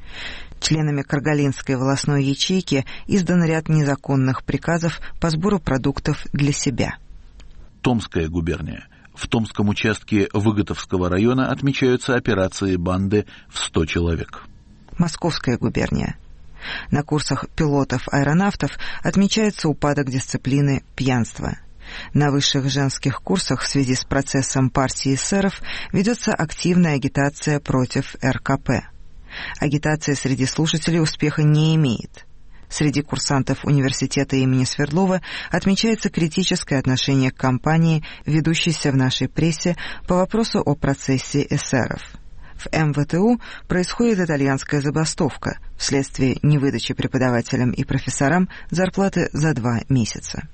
Speaker 12: Членами Каргалинской волостной ячейки издан ряд незаконных приказов по сбору продуктов для себя.
Speaker 1: Томская губерния. В Томском участке Выготовского района отмечаются операции банды в сто человек.
Speaker 12: Московская губерния. На курсах пилотов-аэронавтов отмечается упадок дисциплины пьянства. На высших женских курсах в связи с процессом партии эсеров ведется активная агитация против эр ка пэ. Агитация среди слушателей успеха не имеет. Среди курсантов университета имени Свердлова отмечается критическое отношение к кампании, ведущейся в нашей прессе по вопросу о процессе эсеров. В эм вэ тэ у происходит итальянская забастовка вследствие невыдачи преподавателям и профессорам зарплаты за два месяца.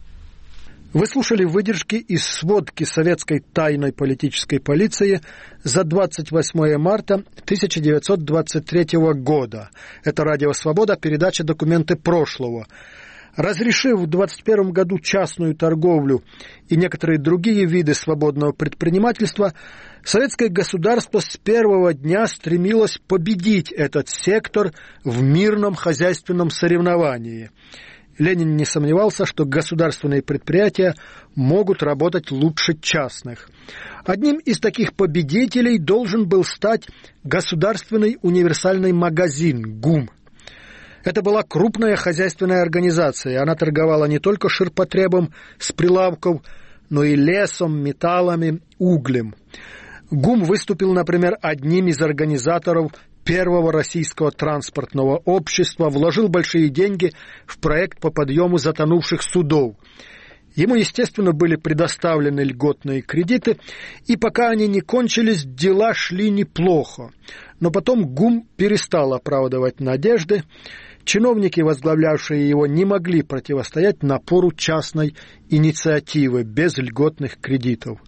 Speaker 11: Вы слушали выдержки из сводки советской тайной политической полиции за двадцать восьмое марта тысяча девятьсот двадцать третьего года. Это «Радио Свобода», передача «Документы прошлого». Разрешив в двадцать первом году частную торговлю и некоторые другие виды свободного предпринимательства, советское государство с первого дня стремилось победить этот сектор в мирном хозяйственном соревновании. Ленин не сомневался, что государственные предприятия могут работать лучше частных. Одним из таких победителей должен был стать Государственный универсальный магазин ГУМ. Это была крупная хозяйственная организация. Она торговала не только ширпотребом с прилавков, но и лесом, металлами, углем. ГУМ выступил, например, одним из организаторов первого российского транспортного общества, вложил большие деньги в проект по подъему затонувших судов. Ему, естественно, были предоставлены льготные кредиты, и пока они не кончились, дела шли неплохо. Но потом ГУМ перестал оправдывать надежды. Чиновники, возглавлявшие его, не могли противостоять напору частной инициативы без льготных кредитов.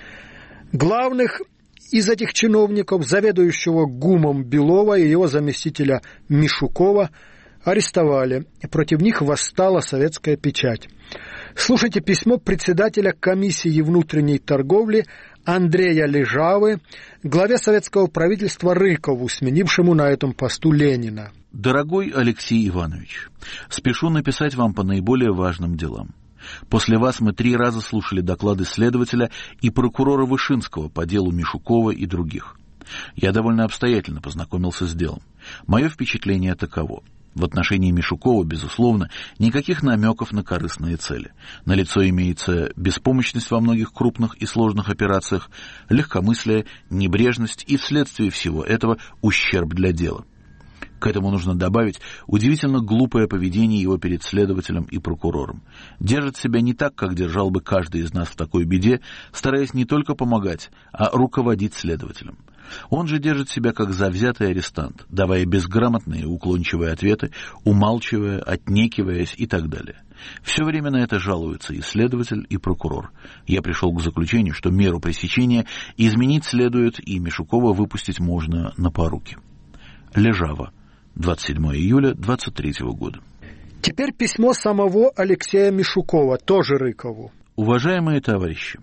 Speaker 11: Главных из этих чиновников, заведующего ГУМом Белова и его заместителя Мишукова, арестовали. Против них восстала советская печать. Слушайте письмо председателя комиссии внутренней торговли Андрея Лежавы, главе советского правительства Рыкову, сменившему на этом посту Ленина.
Speaker 1: Дорогой Алексей Иванович, спешу написать вам по наиболее важным делам. После вас мы три раза слушали доклады следователя и прокурора Вышинского по делу Мишукова и других. Я довольно обстоятельно познакомился с делом. Мое впечатление таково. В отношении Мишукова, безусловно, никаких намеков на корыстные цели. Налицо имеется беспомощность во многих крупных и сложных операциях, легкомыслие, небрежность и вследствие всего этого ущерб для дела. К этому нужно добавить удивительно глупое поведение его перед следователем и прокурором. Держит себя не так, как держал бы каждый из нас в такой беде, стараясь не только помогать, а руководить следователем. Он же держит себя как завзятый арестант, давая безграмотные уклончивые ответы, умалчивая, отнекиваясь и так далее. Все время на это жалуются и следователь, и прокурор. Я пришел к заключению, что меру пресечения изменить следует, и Мишукова выпустить можно на поруки. Лежава. двадцать седьмого июля двадцать третьего года.
Speaker 11: Теперь письмо самого Алексея Мишукова, тоже Рыкову.
Speaker 1: Уважаемые товарищи,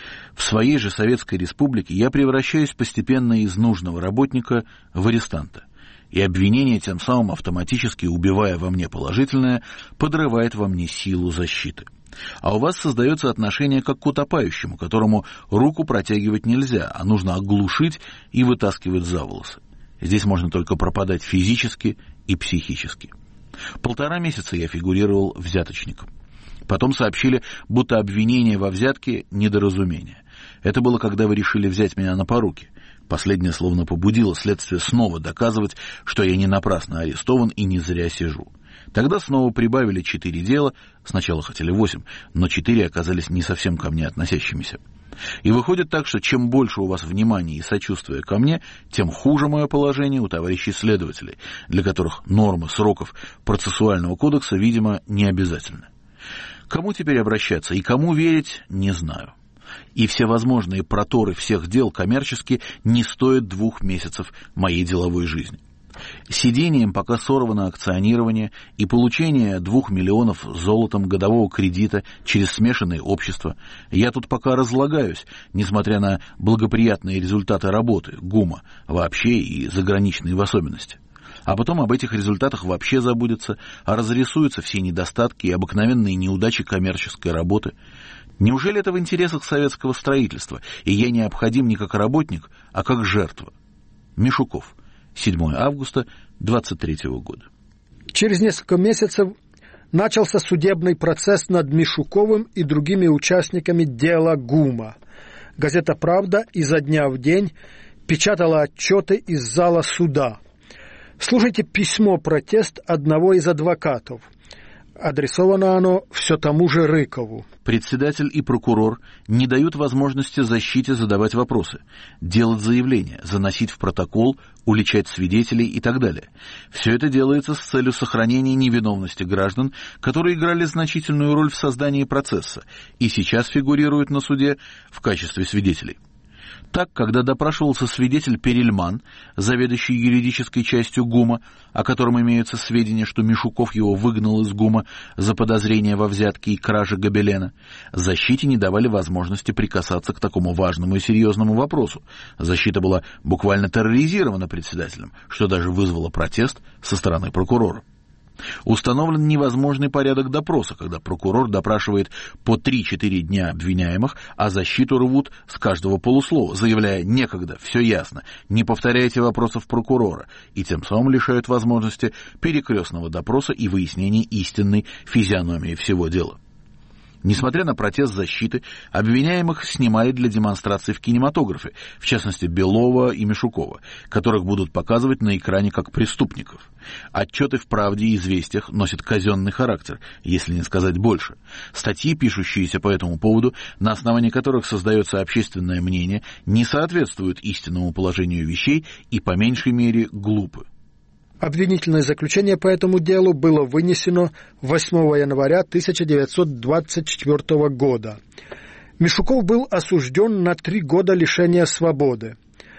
Speaker 1: в своей же Советской Республике я превращаюсь постепенно из нужного работника в арестанта, и обвинение, тем самым автоматически убивая во мне положительное, подрывает во мне силу защиты. А у вас создается отношение как к утопающему, которому руку протягивать нельзя, а нужно оглушить и вытаскивать за волосы. Здесь можно только пропадать физически и психически. Полтора месяца я фигурировал взяточником. Потом сообщили, будто обвинение во взятке – недоразумение. Это было, когда вы решили взять меня на поруки. Последнее словно побудило следствие снова доказывать, что я не напрасно арестован и не зря сижу. Тогда снова прибавили четыре дела, сначала хотели восемь, но четыре оказались не совсем ко мне относящимися. И выходит так, что чем больше у вас внимания и сочувствия ко мне, тем хуже мое положение у товарищей следователей, для которых нормы сроков процессуального кодекса, видимо, не обязательны. Кому теперь обращаться и кому верить, не знаю. И всевозможные проторы всех дел коммерчески не стоят двух месяцев моей деловой жизни. Сидением пока сорвано акционирование и получение двух миллионов золотом годового кредита через смешанные общества, я тут пока разлагаюсь, несмотря на благоприятные результаты работы ГУМа вообще и заграничные в особенности. А потом об этих результатах вообще забудется, а разрисуются все недостатки и обыкновенные неудачи коммерческой работы. Неужели это в интересах советского строительства, и я необходим не как работник, а как жертва? Мишуков. седьмого августа двадцать третьего года.
Speaker 11: Через несколько месяцев начался судебный процесс над Мишуковым и другими участниками дела ГУМа. Газета «Правда» изо дня в день печатала отчеты из зала суда. Слушайте письмо-протест одного из адвокатов. Адресовано оно все тому же Рыкову.
Speaker 1: Председатель и прокурор не дают возможности защите задавать вопросы, делать заявления, заносить в протокол, уличать свидетелей и так далее. Все это делается с целью сохранения невиновности граждан, которые играли значительную роль в создании процесса и сейчас фигурируют на суде в качестве свидетелей. Так, когда допрашивался свидетель Перельман, заведующий юридической частью ГУМа, о котором имеются сведения, что Мишуков его выгнал из ГУМа за подозрение во взятке и краже гобелена, защите не давали возможности прикасаться к такому важному и серьезному вопросу. Защита была буквально терроризирована председателем, что даже вызвало протест со стороны прокурора. Установлен невозможный порядок допроса, когда прокурор допрашивает по три-четыре дня обвиняемых, а защиту рвут с каждого полуслова, заявляя «некогда, все ясно, не повторяйте вопросов прокурора», и тем самым лишают возможности перекрестного допроса и выяснения истинной физиономии всего дела. Несмотря на протест защиты, обвиняемых снимали для демонстраций в кинематографе, в частности Белова и Мишукова, которых будут показывать на экране как преступников. Отчеты в «Правде» и «Известиях» носят казенный характер, если не сказать больше. Статьи, пишущиеся по этому поводу, на основании которых создается общественное мнение, не соответствуют истинному положению вещей и по меньшей мере глупы.
Speaker 11: Обвинительное заключение по этому делу было вынесено восьмого января тысяча девятьсот двадцать четвёртого года. Мишуков был осужден на три года лишения свободы.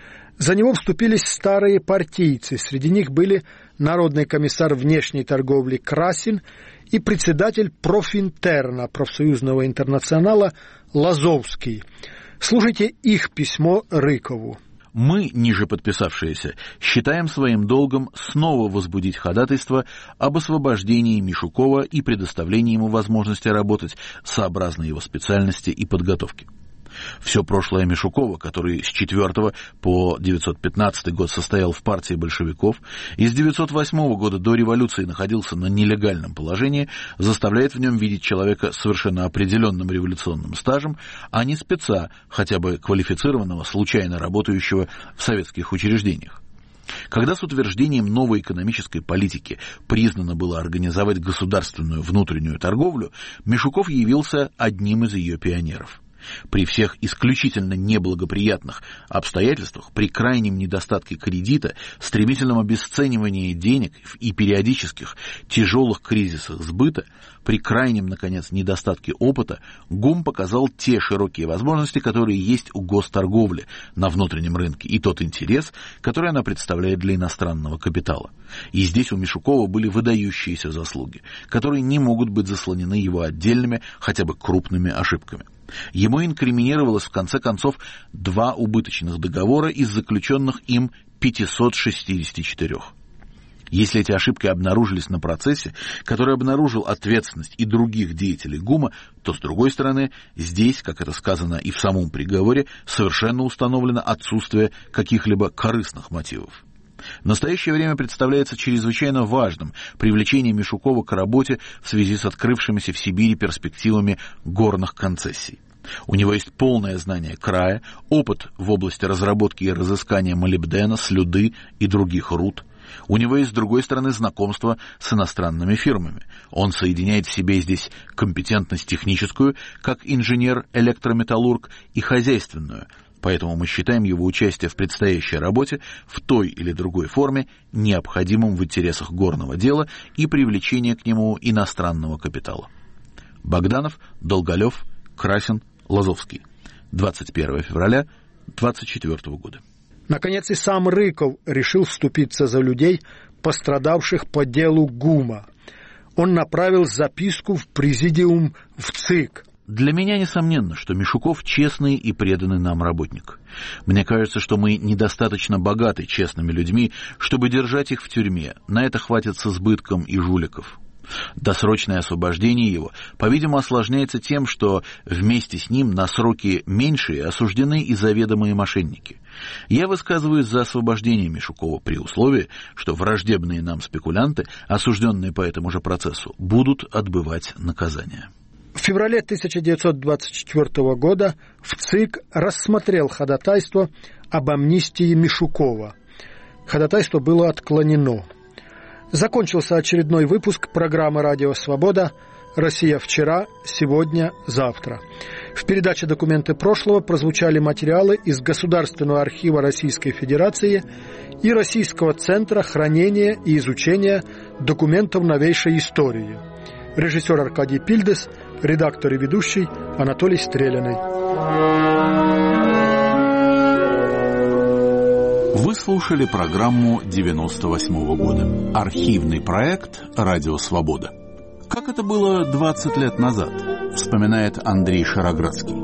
Speaker 11: За него вступились старые партийцы, среди них были народный комиссар внешней торговли Красин и председатель Профинтерна, профсоюзного интернационала, Лазовский. Слушайте их письмо Рыкову.
Speaker 1: Мы, ниже подписавшиеся, считаем своим долгом снова возбудить ходатайство об освобождении Мишукова и предоставлении ему возможности работать сообразно его специальности и подготовки. Все прошлое Мишукова, который с четвёртого по девятьсот пятнадцатый год состоял в партии большевиков и с девятьсот восьмого года до революции находился на нелегальном положении, заставляет в нем видеть человека с совершенно определенным революционным стажем, а не спеца, хотя бы квалифицированного, случайно работающего в советских учреждениях. Когда с утверждением новой экономической политики признано было организовать государственную внутреннюю торговлю, Мишуков явился одним из ее пионеров. При всех исключительно неблагоприятных обстоятельствах, при крайнем недостатке кредита, стремительном обесценивании денег и периодических тяжелых кризисах сбыта, при крайнем, наконец, недостатке опыта, ГУМ показал те широкие возможности, которые есть у госторговли на внутреннем рынке, и тот интерес, который она представляет для иностранного капитала. И здесь у Мишукова были выдающиеся заслуги, которые не могут быть заслонены его отдельными, хотя бы крупными ошибками. Ему инкриминировалось в конце концов два убыточных договора из заключенных им пятисот шестидесяти четырёх. Если эти ошибки обнаружились на процессе, который обнаружил ответственность и других деятелей ГУМа, то, с другой стороны, здесь, как это сказано и в самом приговоре, совершенно установлено отсутствие каких-либо корыстных мотивов. В настоящее время представляется чрезвычайно важным привлечение Мишукова к работе в связи с открывшимися в Сибири перспективами горных концессий. У него есть полное знание края, опыт в области разработки и разыскания молибдена, слюды и других руд. У него есть, с другой стороны, знакомство с иностранными фирмами. Он соединяет в себе здесь компетентность техническую, как инженер-электрометаллург, и хозяйственную. Поэтому мы считаем его участие в предстоящей работе в той или другой форме необходимым в интересах горного дела и привлечения к нему иностранного капитала. Богданов, Долголев, Красин, Лазовский. двадцать первого февраля двадцать четвёртого года.
Speaker 11: Наконец и сам Рыков решил вступиться за людей, пострадавших по делу ГУМа. Он направил записку в президиум в ЦИК.
Speaker 1: Для меня несомненно, что Мишуков честный и преданный нам работник. Мне кажется, что мы недостаточно богаты честными людьми, чтобы держать их в тюрьме. На это хватит с избытком и жуликов. Досрочное освобождение его, по-видимому, осложняется тем, что вместе с ним на сроки меньшие осуждены и заведомые мошенники. Я высказываюсь за освобождение Мишукова при условии, что враждебные нам спекулянты, осужденные по этому же процессу, будут отбывать наказание.
Speaker 11: В феврале тысяча девятьсот двадцать четвёртого года в ЦИК рассмотрел ходатайство об амнистии Мишукова. Ходатайство было отклонено. Закончился очередной выпуск программы «Радио Свобода. Россия вчера, сегодня, завтра». В передаче «Документы прошлого» прозвучали материалы из Государственного архива Российской Федерации и Российского центра хранения и изучения документов новейшей истории. Режиссер Аркадий Пильдес, редактор и ведущий Анатолий Стреляный.
Speaker 1: Вы слушали программу девяносто восьмого года. Архивный проект «Радио Свобода». Как это было двадцать лет назад, вспоминает Андрей Шароградский.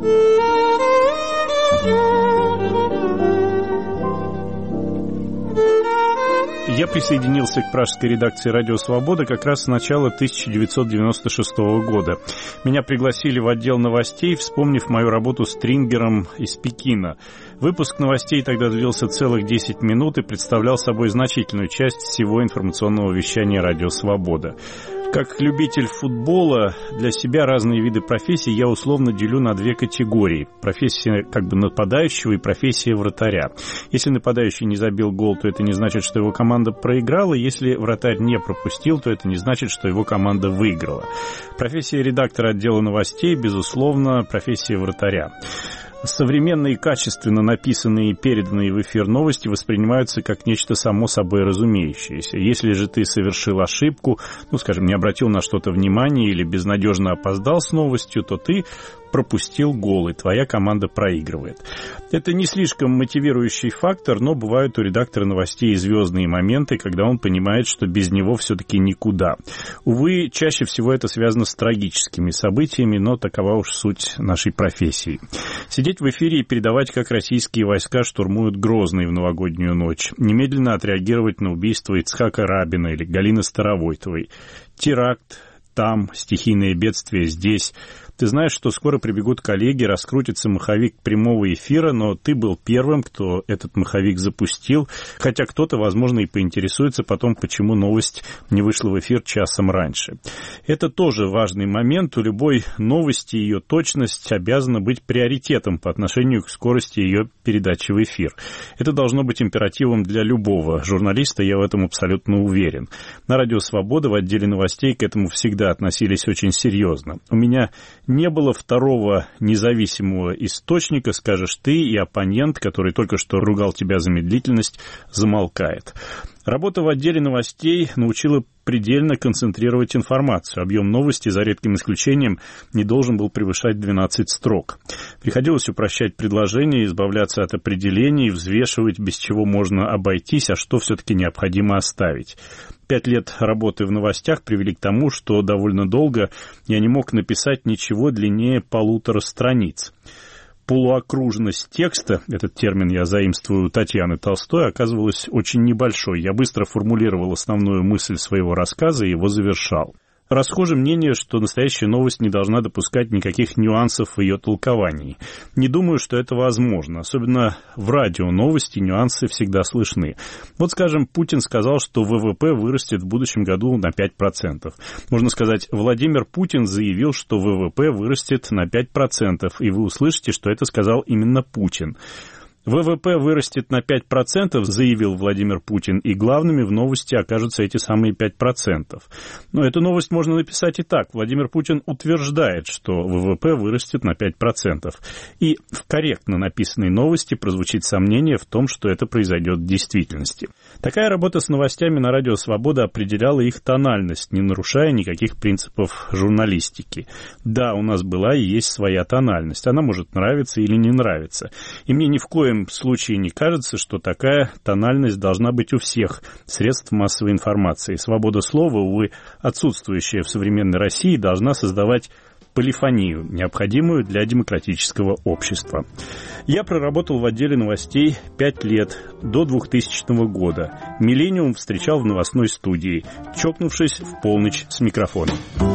Speaker 13: Я присоединился к пражской редакции «Радио Свобода» как раз с начала тысяча девятьсот девяносто шестого года. Меня пригласили в отдел новостей, вспомнив мою работу стрингером из Пекина. Выпуск новостей тогда длился целых десять минут и представлял собой значительную часть всего информационного вещания «Радио Свобода». Как любитель футбола, для себя разные виды профессий я условно делю на две категории. Профессия как бы нападающего и профессия вратаря. Если нападающий не забил гол, то это не значит, что его команда проиграла. Если вратарь не пропустил, то это не значит, что его команда выиграла. Профессия редактора отдела новостей, безусловно, профессия вратаря. Современные, качественно написанные и переданные в эфир новости воспринимаются как нечто само собой разумеющееся. Если же ты совершил ошибку, ну, скажем, не обратил на что-то внимания или безнадежно опоздал с новостью, то ты пропустил гол, и твоя команда проигрывает. Это не слишком мотивирующий фактор, но бывают у редактора новостей звездные моменты, когда он понимает, что без него все-таки никуда. Увы, чаще всего это связано с трагическими событиями, но такова уж суть нашей профессии. Сидеть в эфире и передавать, как российские войска штурмуют Грозный в новогоднюю ночь. Немедленно отреагировать на убийство Ицхака Рабина или Галины Старовойтовой. Теракт там, стихийное бедствие здесь. Ты знаешь, что скоро прибегут коллеги, раскрутится маховик прямого эфира, но ты был первым, кто этот маховик запустил, хотя кто-то, возможно, и поинтересуется потом, почему новость не вышла в эфир часом раньше. Это тоже важный момент. У любой новости ее точность обязана быть приоритетом по отношению к скорости ее передачи в эфир. Это должно быть императивом для любого журналиста, я в этом абсолютно уверен. На «Радио Свобода» в отделе новостей к этому всегда относились очень серьезно. У меня не было второго независимого источника, скажешь ты, и оппонент, который только что ругал тебя за медлительность, замолкает. Работа в отделе новостей научила предельно концентрировать информацию. Объем новости, за редким исключением, не должен был превышать двенадцать строк. Приходилось упрощать предложения, избавляться от определений, взвешивать, без чего можно обойтись, а что все-таки необходимо оставить. Пять лет работы в новостях привели к тому, что довольно долго я не мог написать ничего длиннее полутора страниц. Полуокружность текста, этот термин я заимствую у Татьяны Толстой, оказывалась очень небольшой. Я быстро формулировал основную мысль своего рассказа и его завершал. Расхоже мнение, что настоящая новость не должна допускать никаких нюансов в ее толковании. Не думаю, что это возможно. Особенно в радио новости нюансы всегда слышны. Вот, скажем, Путин сказал, что ВВП вырастет в будущем году на пять процентов. Можно сказать, Владимир Путин заявил, что ВВП вырастет на пять процентов, и вы услышите, что это сказал именно Путин. ВВП вырастет на пять процентов, заявил Владимир Путин, и главными в новости окажутся эти самые пять процентов. Но эту новость можно написать и так. Владимир Путин утверждает, что ВВП вырастет на пять процентов. И в корректно написанной новости прозвучит сомнение в том, что это произойдет в действительности. Такая работа с новостями на «Радио Свобода» определяла их тональность, не нарушая никаких принципов журналистики. Да, у нас была и есть своя тональность. Она может нравиться или не нравиться. И мне ни в коем случае не кажется, что такая тональность должна быть у всех средств массовой информации. Свобода слова, увы, отсутствующая в современной России, должна создавать полифонию, необходимую для демократического общества. Я проработал в отделе новостей пять лет, до двухтысячного года. «Миллениум» встречал в новостной студии, чокнувшись в полночь с микрофоном.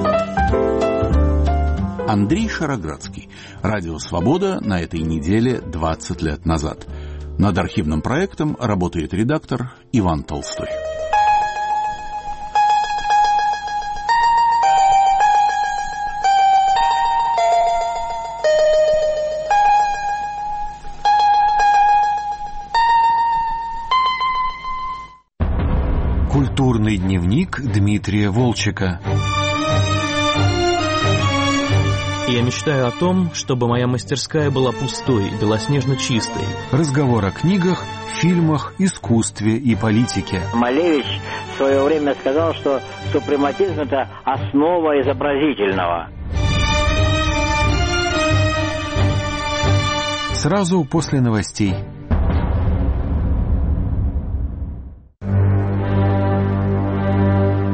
Speaker 1: Андрей Шароградский. «Радио Свобода» на этой неделе двадцать лет назад. Над архивным проектом работает редактор Иван Толстой.
Speaker 14: Культурный дневник Дмитрия Волчека.
Speaker 15: Я мечтаю о том, чтобы моя мастерская была пустой, белоснежно чистой.
Speaker 14: Разговор о книгах, фильмах, искусстве и политике.
Speaker 16: Малевич в свое время сказал, что супрематизм – это основа изобразительного.
Speaker 14: Сразу после новостей.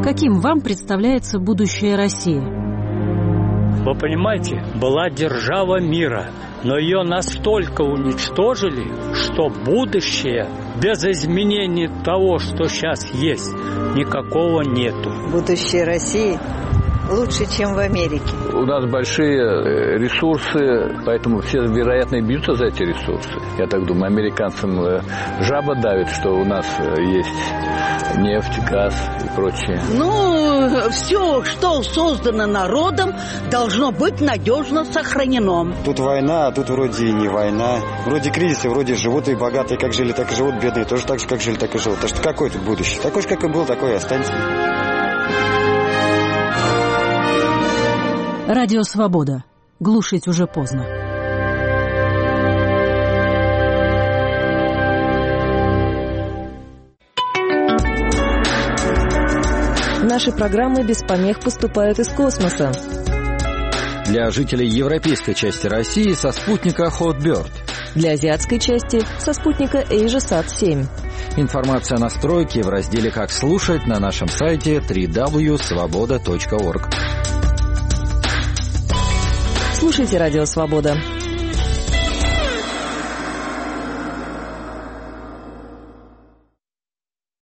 Speaker 17: Каким вам представляется будущее России?
Speaker 18: Вы понимаете, была держава мира, но ее настолько уничтожили, что будущее без изменений того, что сейчас есть, никакого нету.
Speaker 19: Будущее России лучше, чем в Америке.
Speaker 20: У нас большие ресурсы, поэтому все, вероятно, и бьются за эти ресурсы. Я так думаю, американцам жаба давит, что у нас есть нефть, газ и прочее.
Speaker 21: Ну, все, что создано народом, должно быть надежно сохранено.
Speaker 22: Тут война, а тут вроде и не война. Вроде кризис, вроде живут и богатые, как жили, так и живут, бедные тоже так же, как жили, так и живут. Так что какое тут будущее? Такое же, как и был, такое и останется.
Speaker 17: Радио «Свобода». Глушить уже поздно.
Speaker 23: Наши программы без помех поступают из космоса.
Speaker 3: Для жителей европейской части России со спутника Hotbird.
Speaker 23: Для азиатской части со спутника AsiaSat семь.
Speaker 3: Информация о настройке в разделе «Как слушать» на нашем сайте дабл ю дабл ю дабл ю точка свобода точка орг.
Speaker 23: Слушайте «Радио Свобода».